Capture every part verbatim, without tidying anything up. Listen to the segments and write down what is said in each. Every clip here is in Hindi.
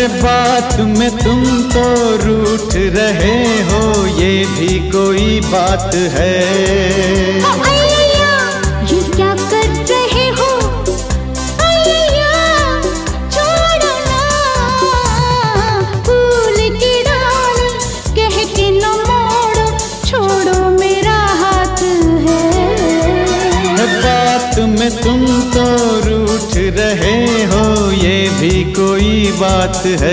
बात में तुम तो रूठ रहे हो, ये भी कोई बात है। अय्या, ये क्या कर रहे हो? अय्या, छोड़ो ना, फूल की डाली कह के न मोड़ो, छोड़ो मेरा हाथ है। बात में तुम तो रूठ रहे हो, ये भी कोई बात है।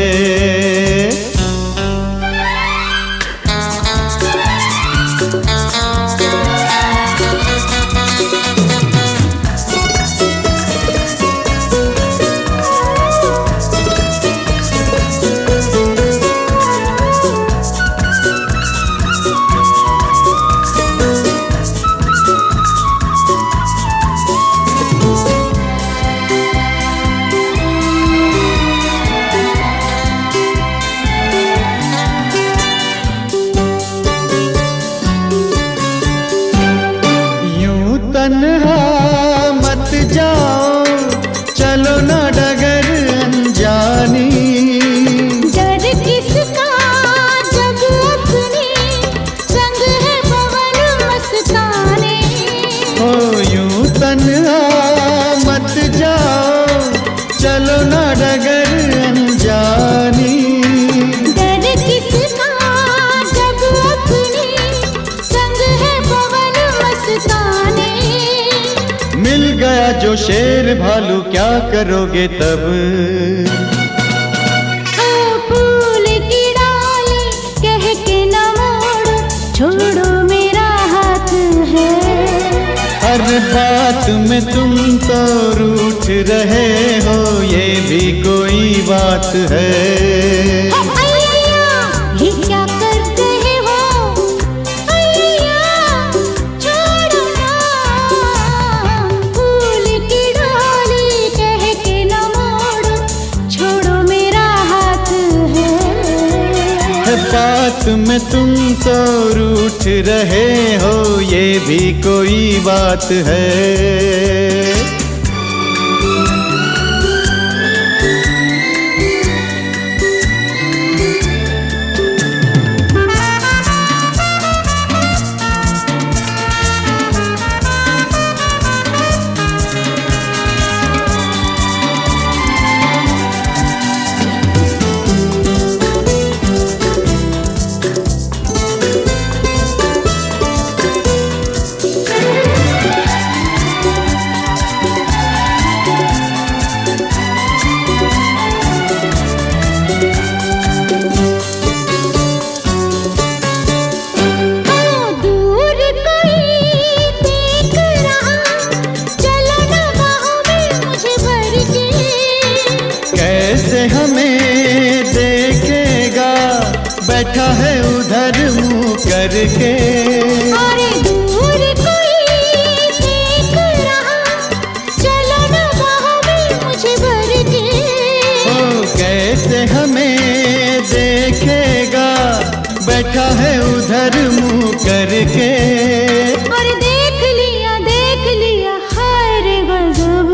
तन्हा मत जाओ, चलो ना डगर अनजानी। डर किसका जब अपने संग है पवन मस्ताने। ओ यूं तन्हा मत जाओ, चलो ना डगर अनजानी। डर किसका जब अपने संग है पवन मस्ताने। मिल गया जो शेर भालू, क्या करोगे तब? ओ फूल की डाली कह के न मोड़ो, छोड़ो मेरा हाथ है। हर बात में तुम तो रूठ रहे हो, ये भी कोई बात है। अय्या, ये क्या कर रहे हो? अय्या, छोड़ो ना, फूल की डाली कह के न मोड़ो, छोड़ो मेरा हाथ है। बात में तुम तो रूठ रहे हो, ये भी कोई बात है। कैसे हमें देखेगा, बैठा है उधर मुंह करके। अरे दूर कोई देख रहा, चलो ना बाहों में मुझे भर के। ओ कैसे हमें देखेगा, बैठा है उधर मुंह करके। और देख लिया देख लिया हाय रे गजब,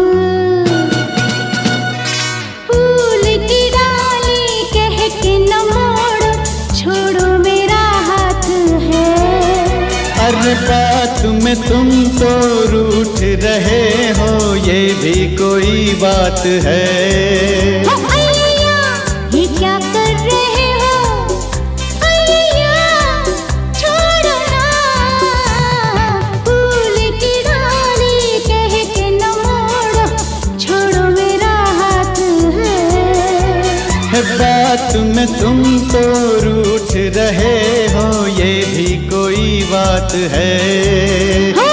फूल की डाली कह के न मोड़ो, छोड़ो मेरा हाथ है। हर बात में तुम तो रूठ रहे हो, ये भी कोई बात है। अय्या, ये क्या कर रहे हो? अय्या, छोड़ो ना, फूल की डाली कह के न मोड़ो, छोड़ो मेरा हाथ है। बात में तुम तो रूठ रहे हो, ये भी कोई बात है।